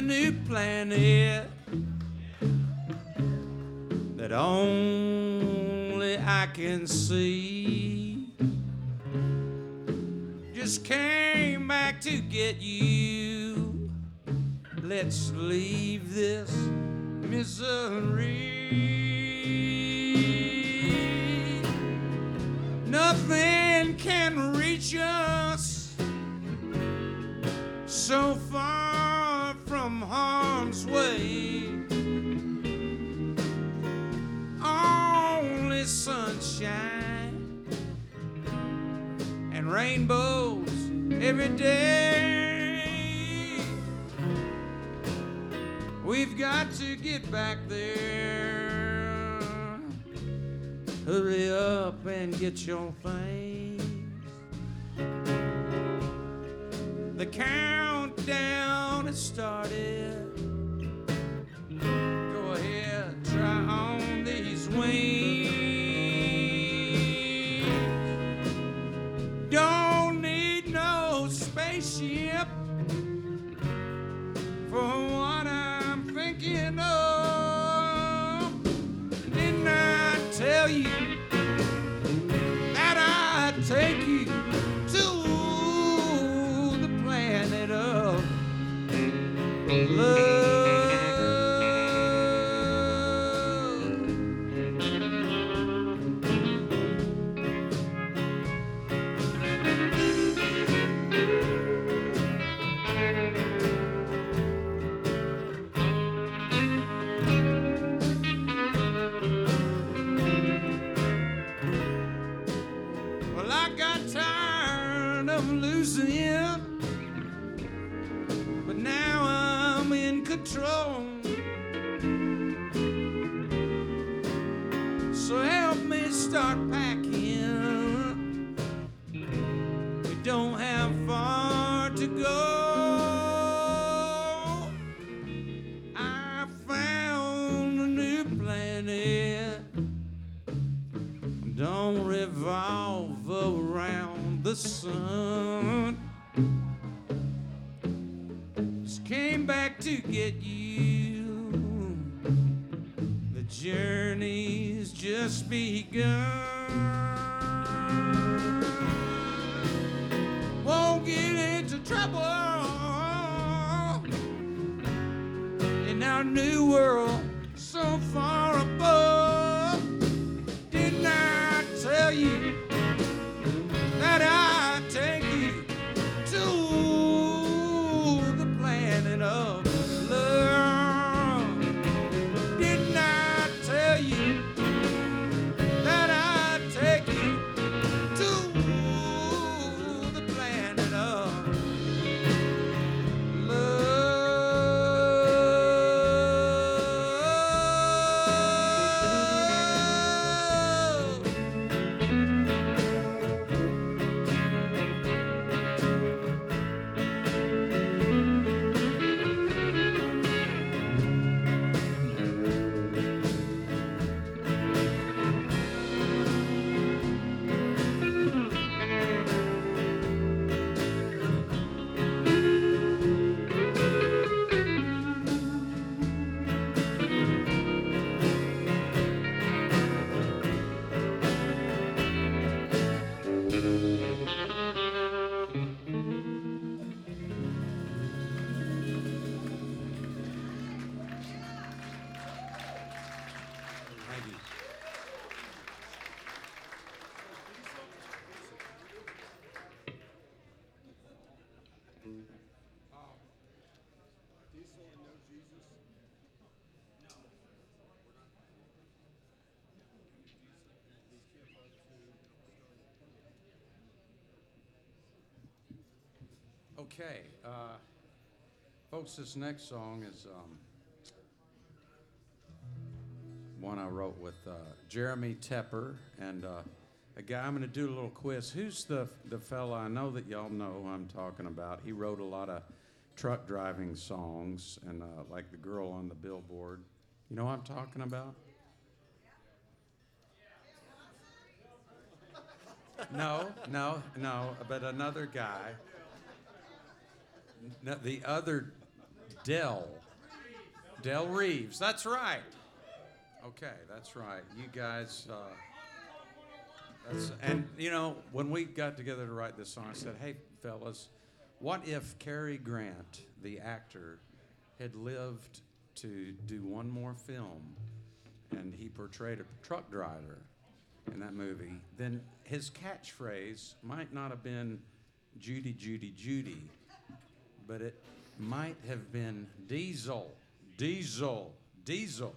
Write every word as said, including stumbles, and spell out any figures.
new planet that only I can see. Just came back to get you. Let's leave this misery. Nothing can reach us so far from harm's way. Only sunshine and rainbows every day. We've got to get back there. Hurry up and get your things. The countdown has started. Go ahead, try on these wings. Don't need no spaceship for what I'm thinking of. Didn't I tell you that I'd take you to the planet of love? Well, I got tired of losing, but now I'm in control. So help me start packing. We don't have far to go. I found a new planet. Don't revolve around the sun. Just came back to get you. The journey's just begun. Won't get into trouble in our new world so far above. Didn't I tell you that I'd take you to the planet of love? Didn't I tell you that I'd take you to the planet of Thank you. Okay, uh, folks, this next song is um, one I wrote with uh, Jeremy Tepper and uh, a guy. I'm going to do a little quiz. Who's the the fella? I know that y'all know who I'm talking about. He wrote a lot of truck driving songs and uh, like the girl on the billboard. You know what I'm talking about? No, no, no, but another guy. No, the other Del. Del Reeves. That's right. Okay, that's right. You guys, uh, that's, and you know, when we got together to write this song, I said, hey, fellas, what if Cary Grant, the actor, had lived to do one more film and he portrayed a truck driver in that movie, then his catchphrase might not have been Judy, Judy, Judy, but it might have been Diesel, Diesel, Diesel.